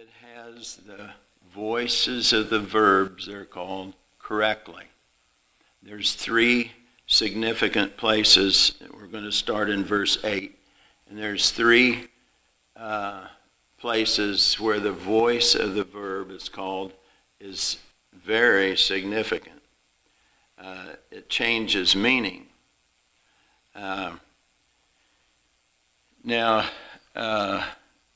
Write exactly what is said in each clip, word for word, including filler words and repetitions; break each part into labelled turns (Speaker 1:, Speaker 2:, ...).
Speaker 1: it has the voices of the verbs, they're called, correctly. There's three significant places. We're going to start in verse eight. And there's three uh, places where the voice of the verb is called is very significant. Uh, it changes meaning. Uh, now, uh,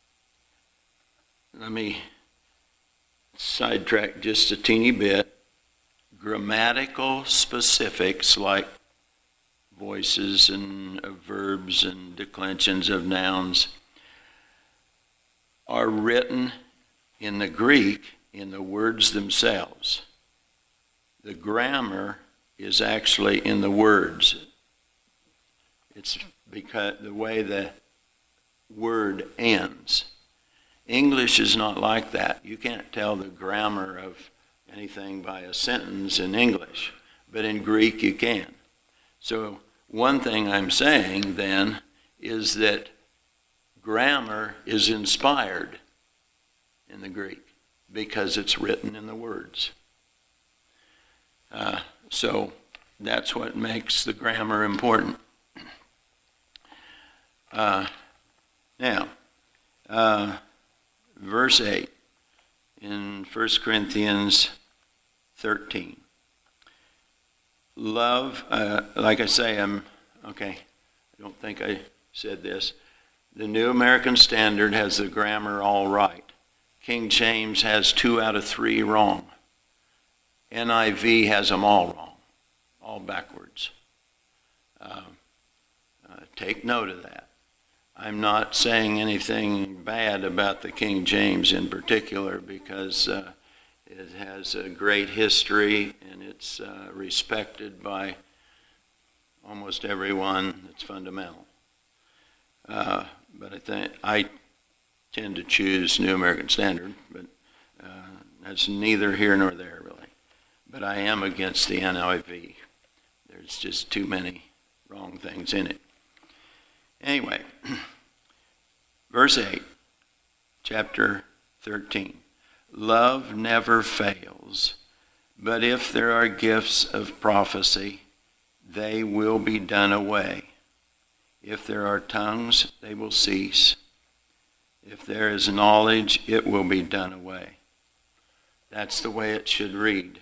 Speaker 1: let me sidetrack just a teeny bit. Grammatical specifics like voices and uh, verbs and declensions of nouns are written in the Greek in the words themselves. The grammar is actually in the words. It's because the way the word ends. English is not like that. You can't tell the grammar of anything by a sentence in English, but in Greek you can. So one thing I'm saying then is that grammar is inspired in the Greek because it's written in the words. Uh, so that's what makes the grammar important. Uh, now, uh, verse eight in First Corinthians thirteen. Love, uh, like I say, I'm, okay, I don't think I said this. The New American Standard has the grammar all right. King James has two out of three wrong. N I V has them all wrong, all backwards. Uh, uh, take note of that. I'm not saying anything bad about the King James in particular because uh, it has a great history and it's uh, respected by almost everyone that's fundamental. Uh, but I think I tend to choose New American Standard, but uh, that's neither here nor there really. But I am against the N I V. There's just too many wrong things in it. Anyway, verse eight, chapter thirteen. Love never fails, but if there are gifts of prophecy, they will be done away. If there are tongues, they will cease. If there is knowledge, it will be done away. That's the way it should read.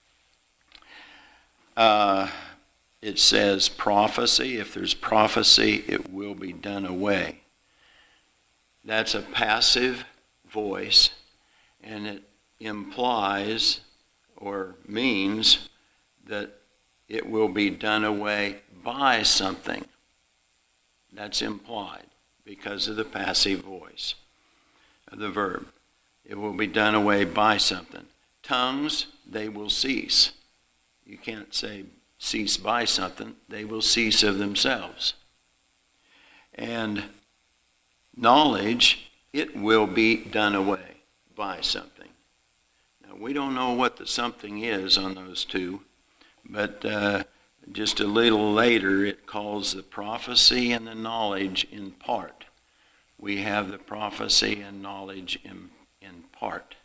Speaker 1: Uh, it says prophecy. If there's prophecy, it will be done away. That's a passive voice, and it implies or means that it will be done away by something. That's implied because of the passive voice of the verb. It will be done away by something. Tongues, they will cease. You can't say cease by something. They will cease of themselves. And knowledge, it will be done away by something. Now, we don't know what the something is on those two, but uh, just a little later it calls the prophecy and the knowledge in part. We have the prophecy and knowledge in, in part.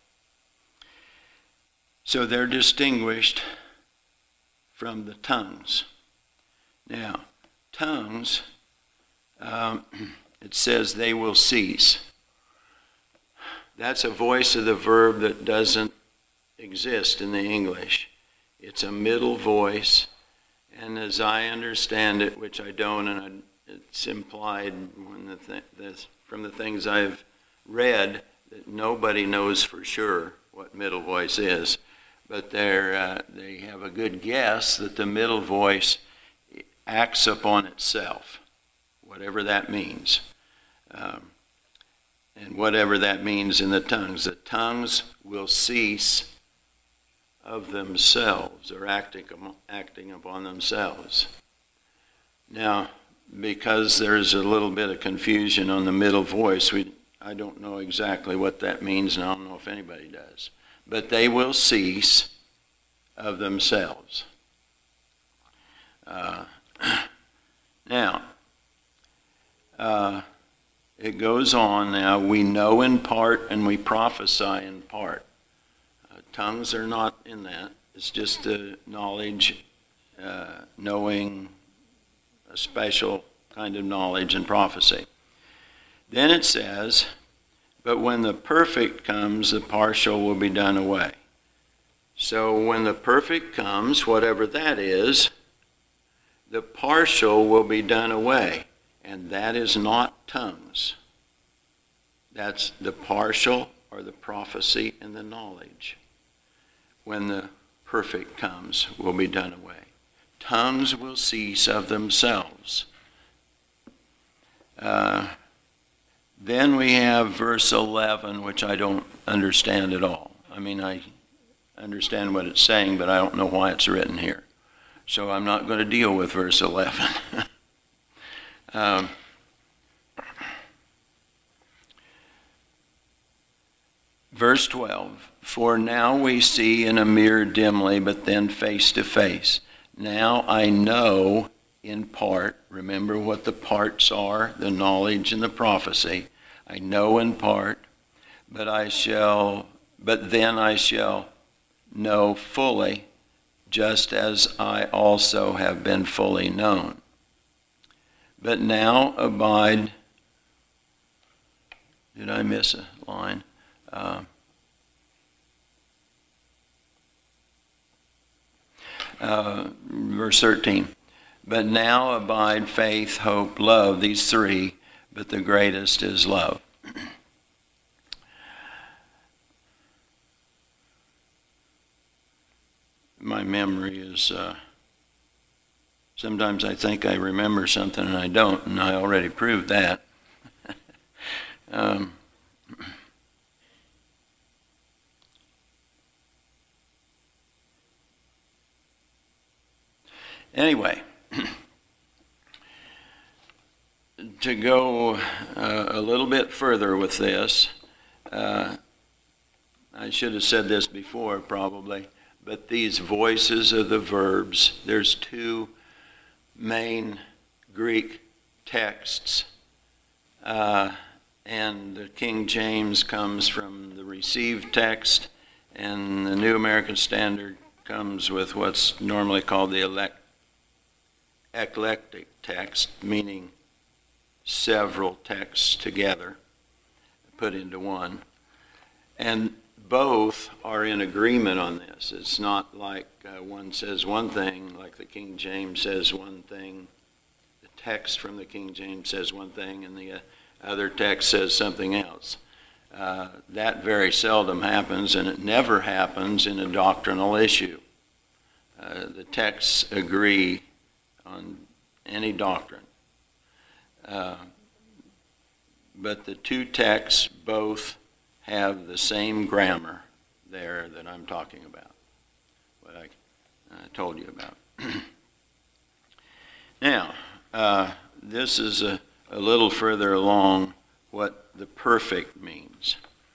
Speaker 1: So they're distinguished from the tongues. Now, tongues, um, it says they will cease. That's a voice of the verb that doesn't exist in the English. It's a middle voice, and as I understand it, which I don't, and I, it's implied when the th- this, from the things I've read that nobody knows for sure what middle voice is. But they're, uh, they have a good guess that the middle voice acts upon itself, whatever that means. Um, and whatever that means in the tongues. The tongues will cease of themselves or acting, acting upon themselves. Now, because there's a little bit of confusion on the middle voice, we, I don't know exactly what that means, and I don't know if anybody does. But they will cease of themselves. Uh, now, uh, it goes on now, we know in part and we prophesy in part. Uh, tongues are not in that. It's just the knowledge, uh, knowing a special kind of knowledge and prophecy. Then it says, but when the perfect comes, the partial will be done away. So when the perfect comes, whatever that is, the partial will be done away. And that is not tongues. That's the partial or the prophecy and the knowledge. When the perfect comes, will be done away. Tongues will cease of themselves. Uh, then we have verse eleven, which I don't understand at all. I mean, I understand what it's saying, but I don't know why it's written here. So I'm not going to deal with verse eleven. um, verse twelve, for now we see in a mirror dimly, but then face to face. Now I know in part, remember what the parts are, the knowledge and the prophecy. I know in part, but I shall, but then I shall know fully, just as I also have been fully known. But now abide, did I miss a line? Uh, uh, verse thirteen. But now abide faith, hope, love, these three, but the greatest is love. My memory is, uh, sometimes I think I remember something and I don't, and I already proved that. um, anyway, to go uh, a little bit further with this, uh, I should have said this before probably, but these voices of the verbs, there's two main Greek texts, uh, and the King James comes from the received text, and the New American Standard comes with what's normally called the elect, eclectic text, meaning several texts together, put into one. And both are in agreement on this. It's not like uh, one says one thing, like the King James says one thing, the text from the King James says one thing, and the uh, other text says something else. Uh, that very seldom happens, and it never happens in a doctrinal issue. Uh, the texts agree on any doctrine. Uh, but the two texts both have the same grammar there that I'm talking about, what I uh, told you about. Now, uh, this is a, a little further along what the perfect means.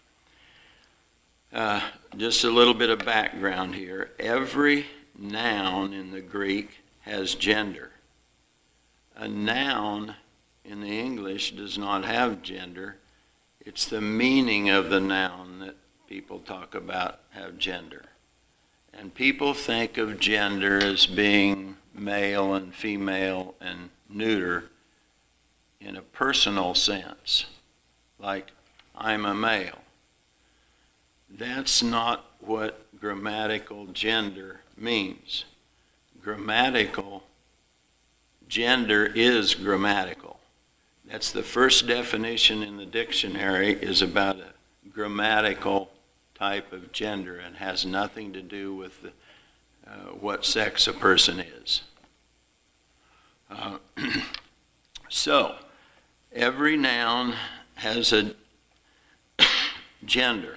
Speaker 1: Uh, just a little bit of background here. Every noun in the Greek has gender. A noun in the English does not have gender. It's the meaning of the noun that people talk about have gender. And people think of gender as being male and female and neuter in a personal sense, like I'm a male. That's not what grammatical gender means. Grammatical gender is grammatical. That's the first definition in the dictionary, is about a grammatical type of gender and has nothing to do with the, uh, what sex a person is. Uh, so, every noun has a gender,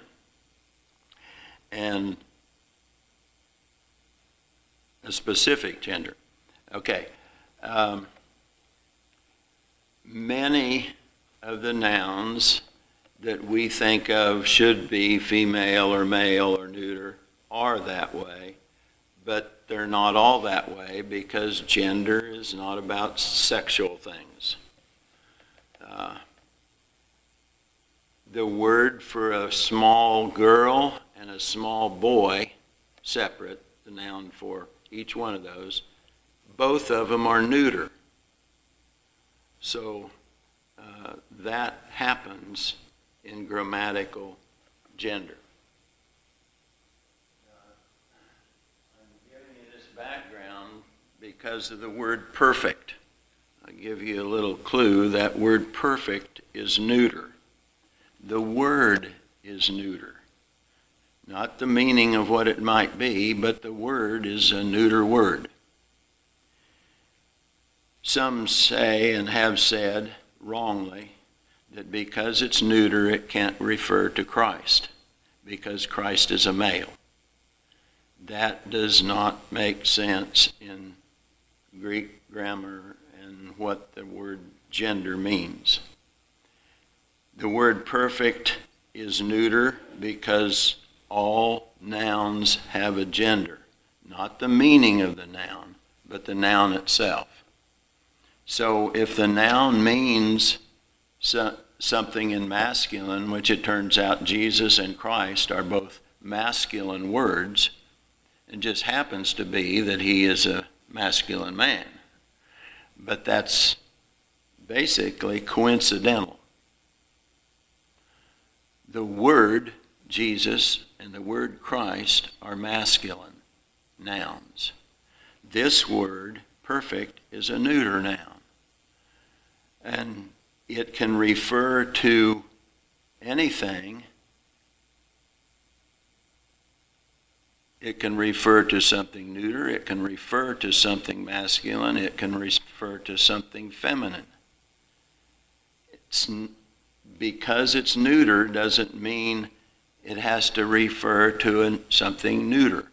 Speaker 1: and a specific gender. Okay. Um, many of the nouns that we think of should be female or male or neuter are that way, but they're not all that way because gender is not about sexual things. Uh, the word for a small girl and a small boy, separate, the noun for each one of those, both of them are neuter. So uh, that happens in grammatical gender. Uh, I'm giving you this background because of the word perfect. I'll give you a little clue. That word perfect is neuter. The word is neuter. Not the meaning of what it might be, but the word is a neuter word. Some say and have said wrongly that because it's neuter, it can't refer to Christ, because Christ is a male. That does not make sense in Greek grammar and what the word gender means. The word perfect is neuter because all nouns have a gender, not the meaning of the noun, but the noun itself. So if the noun means so, something in masculine, which it turns out Jesus and Christ are both masculine words, it just happens to be that he is a masculine man. But that's basically coincidental. The word Jesus and the word Christ are masculine nouns. This word, perfect, is a neuter noun. And it can refer to anything. It can refer to something neuter. It can refer to something masculine. It can refer to something feminine. It's, because it's neuter doesn't mean it has to refer to an, something neuter.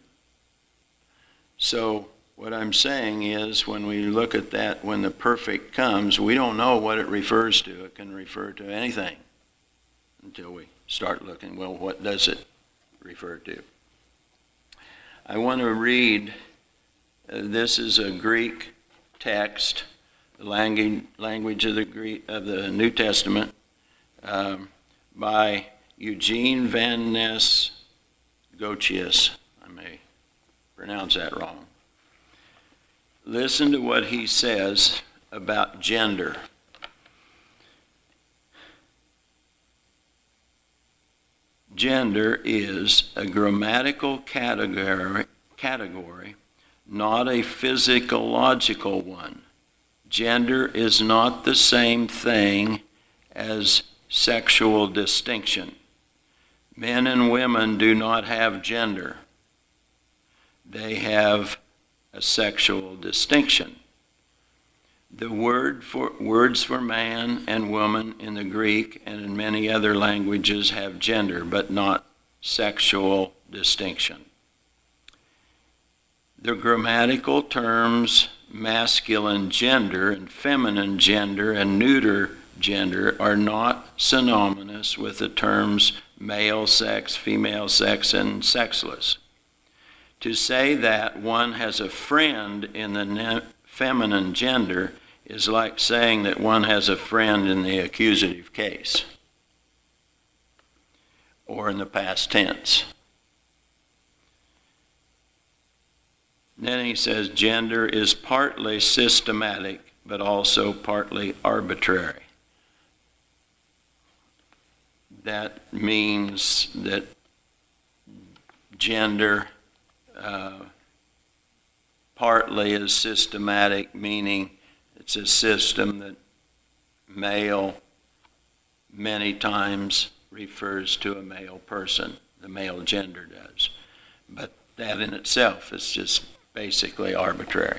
Speaker 1: So what I'm saying is when we look at that, when the perfect comes, we don't know what it refers to. It can refer to anything until we start looking, well, what does it refer to? I want to read, uh, this is a Greek text, the language, language of the Greek, of the New Testament, um, by Eugene Van Ness Gochius. I may pronounce that wrong. Listen to what he says about gender. Gender is a grammatical category, category, not a physiological one. Gender is not the same thing as sexual distinction. Men and women do not have gender. They have a sexual distinction. The word for, words for man and woman in the Greek and in many other languages have gender, but not sexual distinction. The grammatical terms masculine gender and feminine gender and neuter gender are not synonymous with the terms male sex, female sex, and sexless. To say that one has a friend in the ne- feminine gender is like saying that one has a friend in the accusative case or in the past tense. Then he says gender is partly systematic but also partly arbitrary. That means that gender uh, partly is systematic, meaning it's a system that male many times refers to a male person. The male gender does. But that in itself is just basically arbitrary.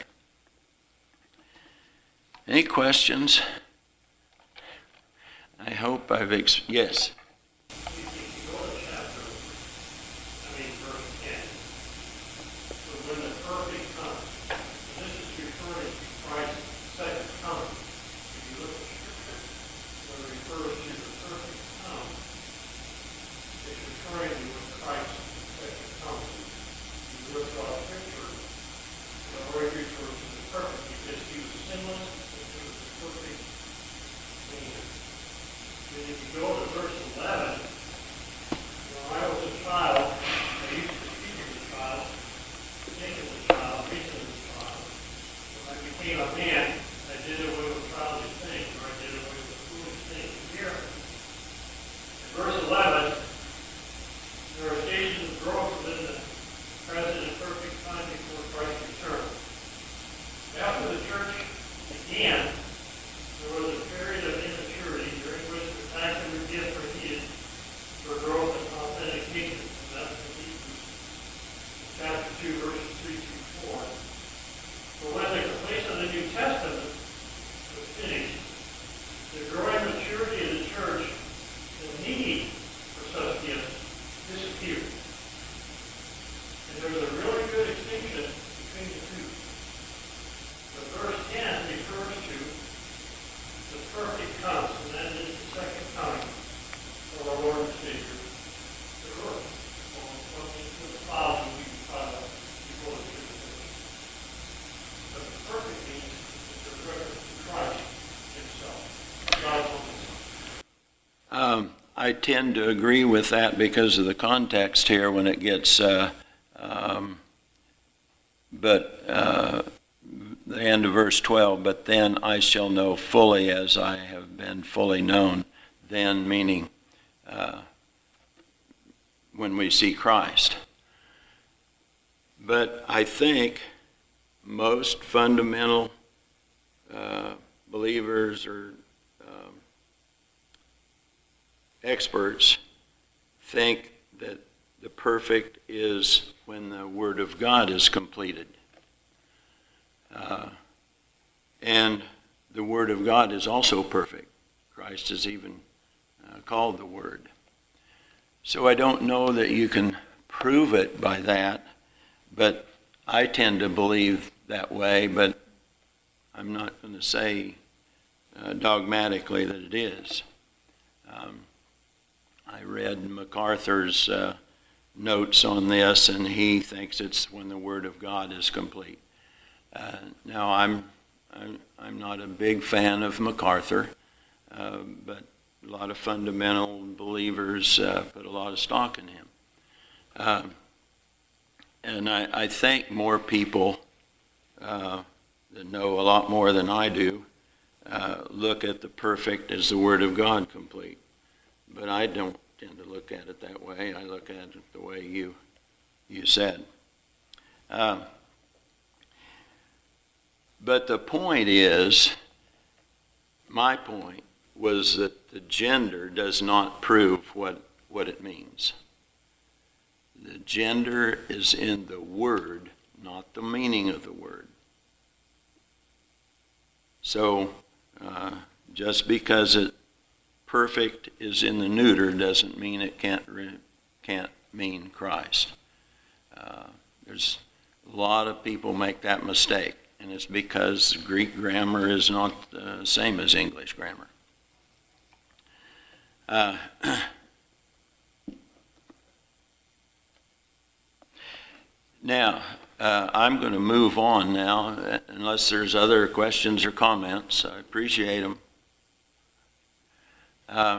Speaker 1: Any questions? I hope I've ex- yes.
Speaker 2: If you go to verse eleven,
Speaker 1: I tend to agree with that because of the context here when it gets, uh, um, but uh, the end of verse twelve, but then I shall know fully as I have been fully known. Then meaning uh, when we see Christ. But I think most fundamental uh, believers or um, experts think that the perfect is when the Word of God is completed. Uh, and the Word of God is also perfect. Christ is even uh, called the Word. So I don't know that you can prove it by that, but I tend to believe that way, but I'm not going to say uh, dogmatically that it is. Um, I read MacArthur's uh, notes on this, and he thinks it's when the Word of God is complete. Uh, now, I'm, I'm I'm not a big fan of MacArthur, uh, but a lot of fundamental believers uh, put a lot of stock in him. Uh, and I, I think more people uh, that know a lot more than I do uh, look at the perfect as the Word of God complete. But I don't tend to look at it that way. I look at it the way you you said. Uh, but the point is, my point was that the gender does not prove what, what it means. The gender is in the word, not the meaning of the word. So uh, just because it perfect is in the neuter doesn't mean it can't re- can't mean Christ. Uh, there's a lot of people make that mistake, and it's because Greek grammar is not the same as English grammar. Uh, now, uh, I'm going to move on now, unless there's other questions or comments. I appreciate them. Uh,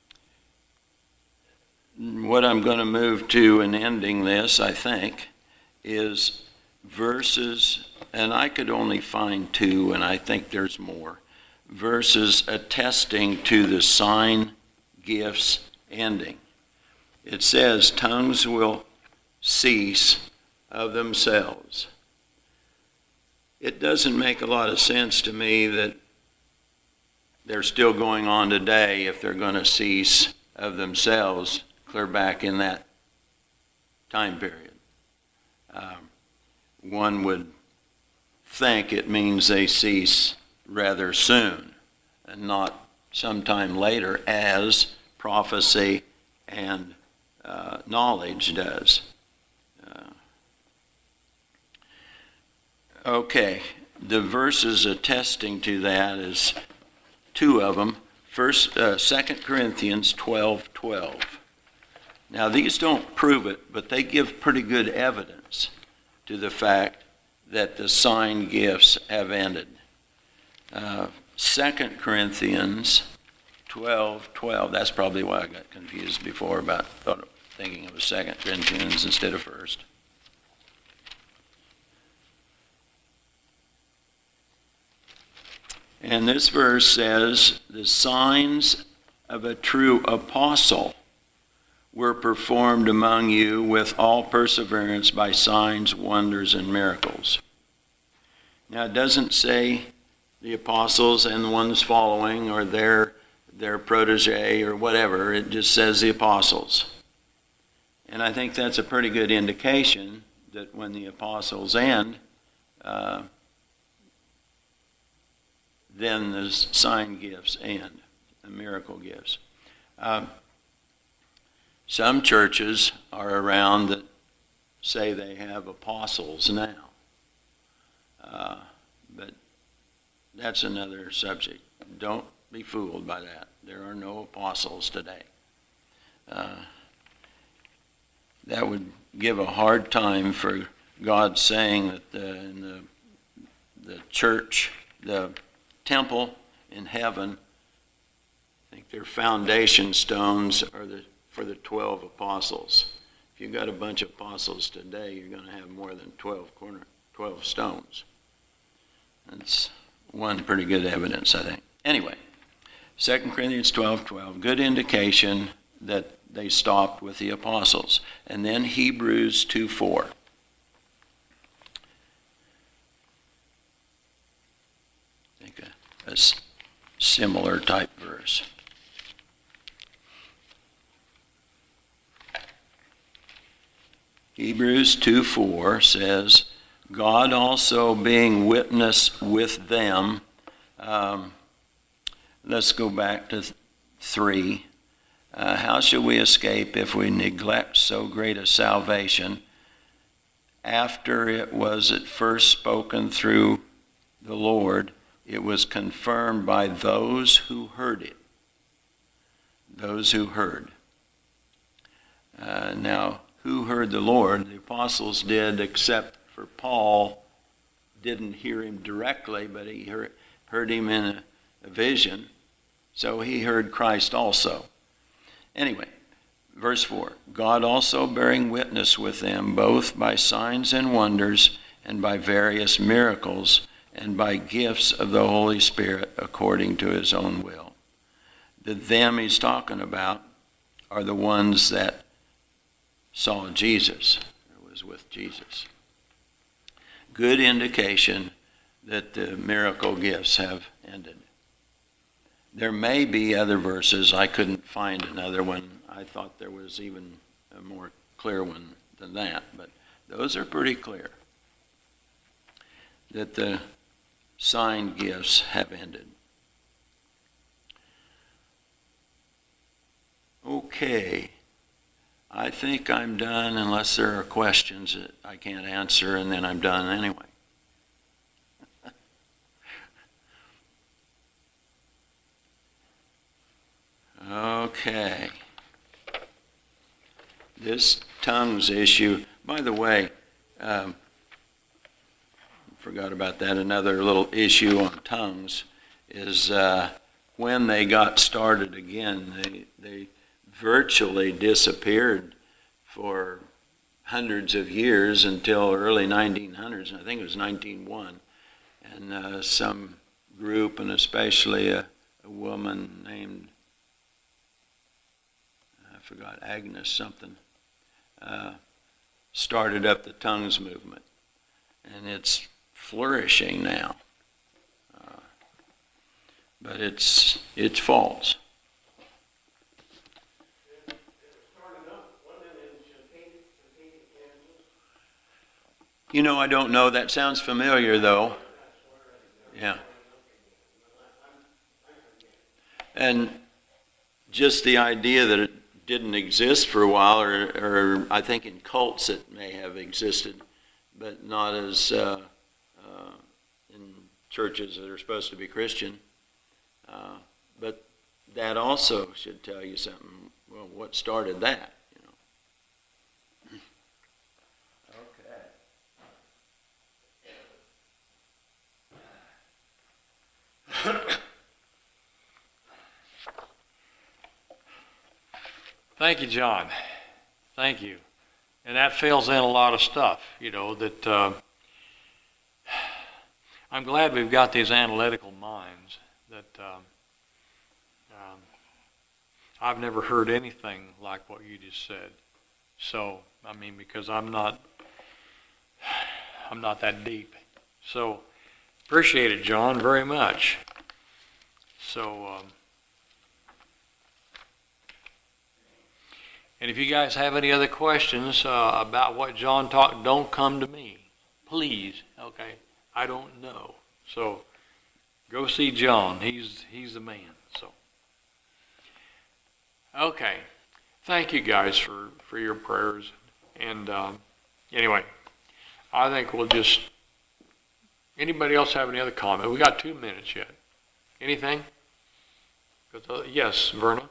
Speaker 1: what I'm going to move to in ending this, I think, is verses, and I could only find two, and I think there's more, verses attesting to the sign gifts ending. It says, tongues will cease of themselves. It doesn't make a lot of sense to me that they're still going on today if they're going to cease of themselves clear back in that time period. Um, one would think it means they cease rather soon and not sometime later, as prophecy and uh, knowledge does. Uh, okay, the verses attesting to that is two of them. First, uh, Second Corinthians twelve twelve. Now, these don't prove it, but they give pretty good evidence to the fact that the sign gifts have ended. Uh, Second Corinthians twelve twelve. That's probably why I got confused before about thought, thinking it was Second Corinthians instead of First. And this verse says, the signs of a true apostle were performed among you with all perseverance by signs, wonders, and miracles. Now, it doesn't say the apostles and the ones following or their, their protege or whatever. It just says the apostles. And I think that's a pretty good indication that when the apostles end, uh, then the sign gifts end, the miracle gifts. Uh, some churches are around that say they have apostles now. Uh, but that's another subject. Don't be fooled by that. There are no apostles today. Uh, that would give a hard time for God saying that the, in the, the church, the temple in heaven I think their foundation stones are the, for the twelve apostles. If you've got a bunch of apostles today, you're going to have more than twelve corner, twelve stones. That's one pretty good evidence, I think. Anyway, Second Corinthians twelve twelve, good indication that they stopped with the apostles. And then Hebrews two four. I think a, a similar type verse. Hebrews two four says, God also being witness with them. Um, let's go back to th- three. Uh, how shall we escape if we neglect so great a salvation after it was at first spoken through the Lord? It was confirmed by those who heard it. Those who heard. Uh, now, who heard the Lord? The apostles did, except for Paul. Didn't hear him directly, but he heard, heard him in a, a vision. So he heard Christ also. Anyway, verse four. God also bearing witness with them, both by signs and wonders, and by various miracles, and by gifts of the Holy Spirit, according to his own will. The them he's talking about are the ones that saw Jesus, or was with Jesus. Good indication that the miracle gifts have ended. There may be other verses. I couldn't find another one. I thought there was even a more clear one than that, but those are pretty clear. That the sign gifts have ended. Okay. I think I'm done unless there are questions that I can't answer, and then I'm done anyway. Okay. This tongues issue, by the way, um, forgot about that. Another little issue on tongues is uh, when they got started again, they, they virtually disappeared for hundreds of years until early nineteen hundreds. I think it was nineteen oh one. And uh, some group, and especially a, a woman named, I forgot, Agnes something, uh, started up the tongues movement. And it's flourishing now. Uh, but it's it's false. You know, I don't know. That sounds familiar, though. Yeah. And just the idea that it didn't exist for a while, or, or I think in cults it may have existed, but not as uh, uh, in churches that are supposed to be Christian. Uh, but that also should tell you something. Well, what started that? You know. Okay.
Speaker 2: Thank you, John. Thank you. And that fills in a lot of stuff, you know, that uh, I'm glad we've got these analytical minds that um, um, I've never heard anything like what you just said. So, I mean, because I'm not, I'm not that deep. So, appreciate it, John, very much. So, um, and if you guys have any other questions uh, about what John taught, don't come to me. Please, okay? I don't know. So, go see John. He's he's the man. So, okay. Thank you guys for, for your prayers. And um, anyway, I think we'll just, anybody else have any other comment? We got two minutes yet. Anything? Uh, yes, Verna?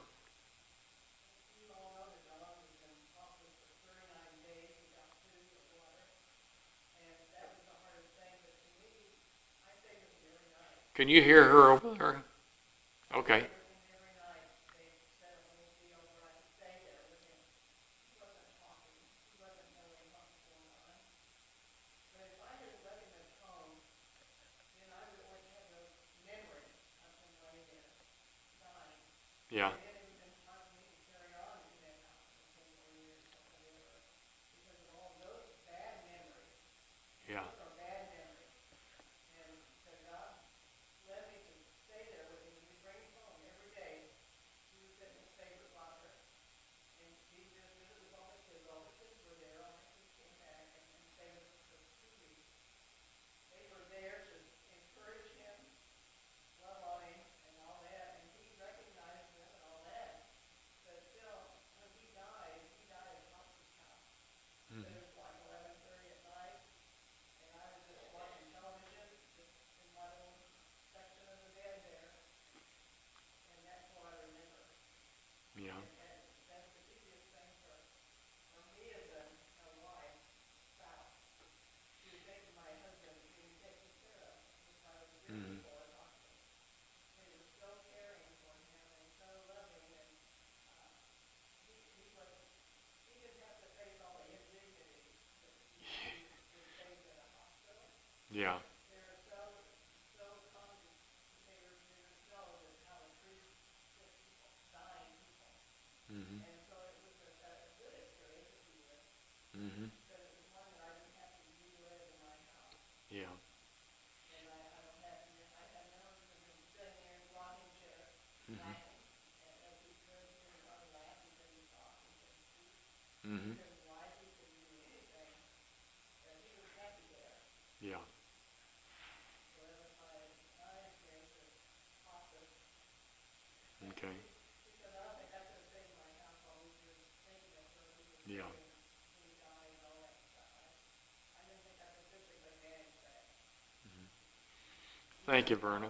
Speaker 2: Can you hear her over there? Okay. Yeah. Mm-hmm. Mm-hmm. Yeah. Mm-hmm. Mm-hmm. Yeah. Okay. Yeah. Thank you, Verna.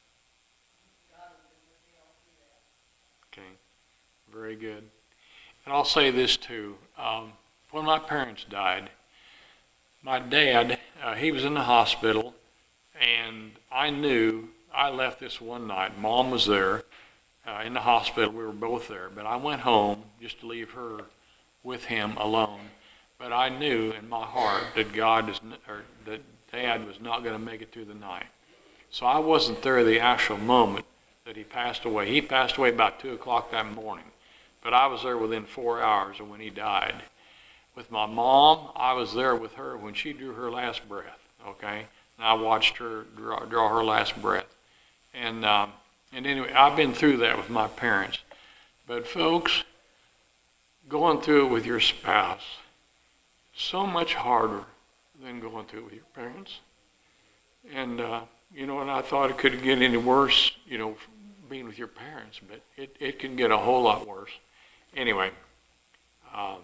Speaker 2: Okay. Very good. And I'll say this too. Um, when my parents died, my dad, uh, he was in the hospital, and I knew, I left this one night. Mom was there uh, in the hospital. We were both there. But I went home just to leave her with him alone. But I knew in my heart that God is, or that Dad was not going to make it through the night. So I wasn't there the actual moment that he passed away. He passed away about two o'clock that morning. But I was there within four hours of when he died. With my mom, I was there with her when she drew her last breath, okay? And I watched her draw, draw her last breath. And, um, and anyway, I've been through that with my parents. But folks, going through it with your spouse, so much harder than going through it with your parents. And, uh, you know, and I thought it couldn't get any worse, you know, being with your parents, but it, it can get a whole lot worse. Anyway, um,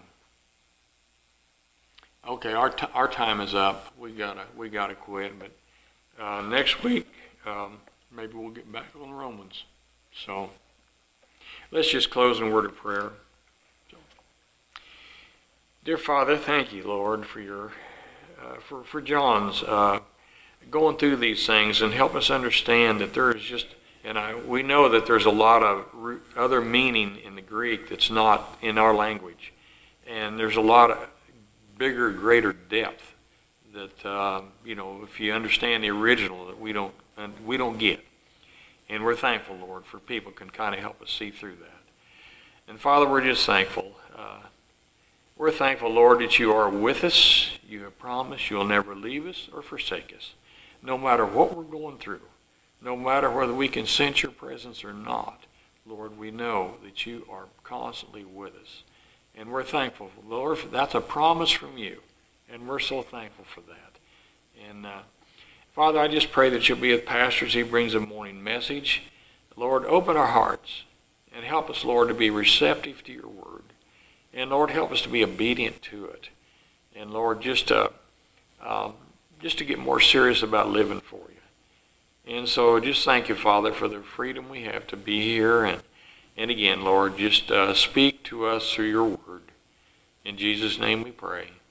Speaker 2: okay, our t- our time is up. We gotta we gotta quit, but uh, next week um, maybe we'll get back on Romans. So let's just close in a word of prayer. So, dear Father, thank you, Lord, for your uh, for for John's uh, going through these things, and help us understand that there is just. And I, we know that there's a lot of re- other meaning in the Greek that's not in our language. And there's a lot of bigger, greater depth that, uh, you know, if you understand the original, that we don't we don't get. And we're thankful, Lord, for people can kind of help us see through that. And Father, we're just thankful. Uh, we're thankful, Lord, that you are with us. You have promised you'll never leave us or forsake us, no matter what we're going through. No matter whether we can sense your presence or not, Lord, we know that you are constantly with us. And we're thankful, Lord, that's a promise from you. And we're so thankful for that. And uh, Father, I just pray that you'll be with Pastor as he brings a morning message. Lord, open our hearts and help us, Lord, to be receptive to your word. And Lord, help us to be obedient to it. And Lord, just to, um, just to get more serious about living for you. And so just thank you, Father, for the freedom we have to be here. And, and again, Lord, just uh, speak to us through your word. In Jesus' name we pray.